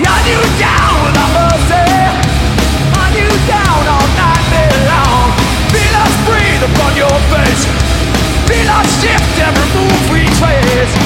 Gun you down without mercy. Hunt you down all night long. Feel us breathe upon your face. Feel us shift every move we trace.